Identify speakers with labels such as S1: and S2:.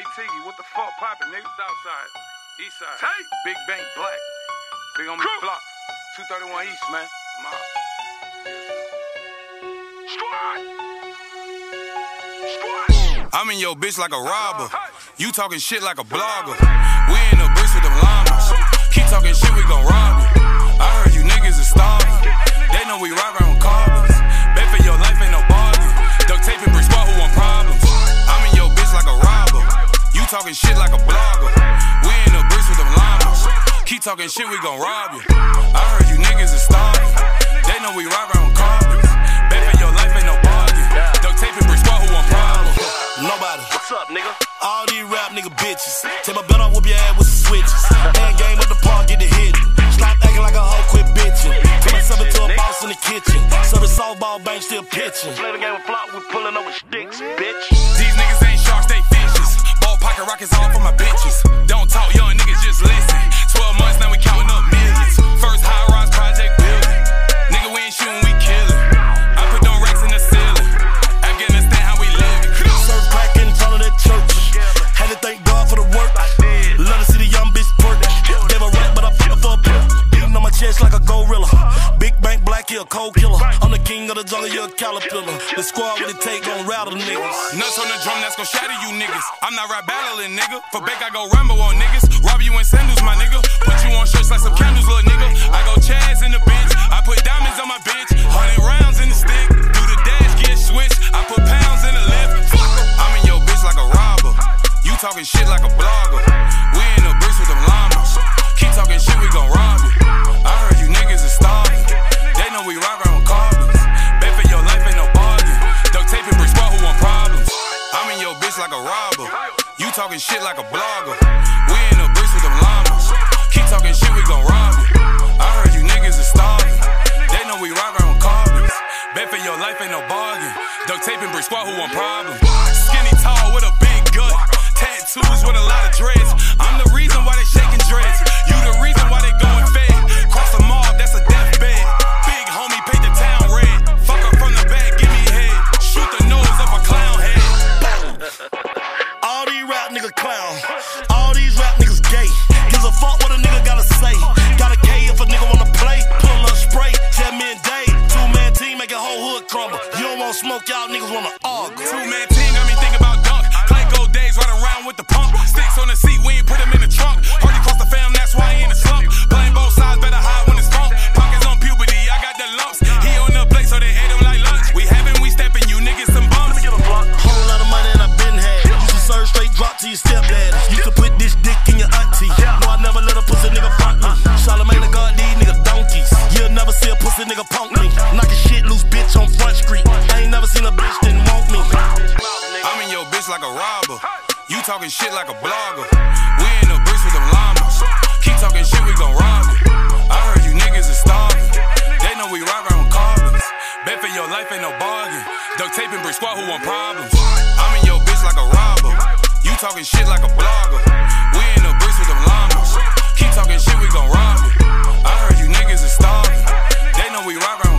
S1: Tiggy, what the fuck poppin', nigga? Southside, Eastside, Tay. Big Bank Black, big on me block, 231 East, man. Mob. Squad. I'm in your bitch like a robber. You talking shit like a blogger. We in the bricks with them llamas. Keep talking shit, we gon' rob you. I heard you niggas is starving. They know we ride around carbons. Bet for your life ain't no bargain. Duct tape and brick squad who want problems. I'm in your bitch like a robber. You talking shit like a blogger. We in the bricks with them llamas. Keep talking shit, we gon' rob you. I heard you niggas is starving. They know we ride around carbons. Bet for your life ain't no bargain. Duct tape and brick squad who want problems.
S2: Nobody.
S3: What's up, nigga?
S2: All these rap nigga bitches. Take my belt off, whoop your ass with some switches. Hand game at the park, get the hit. Stop acting like a hoe, quit bitching. Turn myself into a boss in the kitchen. Serving softball, bank still pitching.
S3: Play the game of flop, we pulling over sticks, bitch.
S1: These niggas ain't sharks, they fishes. Ball pocket rockets all for my bitches. Don't talk, young niggas just listen. 12 months now we counting up millions. First high-rise project building. Nigga, we ain't shooting, we killing. I put them racks in the ceiling. Afghanistan, how we living.
S2: Serve crack in front of that church. Had to thank God for the work. Love to see the young bitch twerk. Gave a rap, but I fought for a pill. Beating on my chest like a gorilla. Big Bank Black, he a cold killer. I'm the king of the jungle, you a caterpillar. The squad with the take gon' rattle niggas.
S1: Nuts on the drum, that's gon' shatter you niggas. I'm not rap battling, nigga. For Beck, I go Rambo on niggas. Rob you in sandals, my nigga. Put you on shirts like some candles, little nigga. I go Chaz in the bench. I put diamonds on my bench. 100 rounds in the stick. Do the dash, get switched. I put pounds in the lift. I'm in your bitch like a robber. You talking shit like a blogger. We in the bricks with them llamas. Keep talking shit, we gon' rob you. I heard you niggas is starving. They know we ride around carbons. Bet for your life ain't no bargain. Duct tape and brick squad who want problems. I'm in your bitch like a robber. You talking shit like a blogger. We in the bricks with them llamas. Keep talking shit, we gon' rob you. I heard you niggas is starving. They know we ride around carbons. Bet for your life ain't no bargain. Duct tape and brick squad who want problems. Skinny tall with a big gut. Tattoos with a lot of dreads. I'm the reason why they shaking dreads. You the reason why they going fed. Cross the mob, that's a deathbed. Big homie, paint the town red. Fuck her from the back, give me head. Shoot the nose of a clown head.
S2: All these rap niggas clown. All these rap niggas gay. Gives a fuck what a nigga gotta say. Got a K if a nigga wanna play. Pull up spray, 10 men day. 2-man team make a whole hood crumble. You don't wanna smoke, y'all niggas wanna argue.
S1: 2-man team got me thinking about dunk. Clay gold days running around with the pump. Sticks on the seat, we ain't put him in the trunk. Heard he crossed the fam, that's why he in the slump. Playing both sides, better hide when it's funk. Pockets on puberty, I got the lumps. He on the plate, so they ate him like lunch. We having, we stepping, you niggas some bumps.
S2: Whole lot of money and I been had. Used to serve straight drop to your stepdad. Used to put this dick in your auntie. No, I never let a pussy nigga front me. Charlamagne the God, these niggas donkeys. You'll never see a pussy nigga punk me. Knocking shit loose, bitch, on Front Street. I ain't never seen a bitch didn't want me.
S1: I'm in your bitch like a robber. You talking shit like a blogger. We in the bricks with them llamas. Keep talking shit, we gon' rob you. I heard you niggas is starving. They know we ride around carbons. Bet for your life ain't no bargain. Duct tape and brick squad who want problems. I'm in your bitch like a robber. You talking shit like a blogger. We in the bricks with them llamas. Keep talking shit, we gon' rob you. I heard you niggas is starving. They know we ride around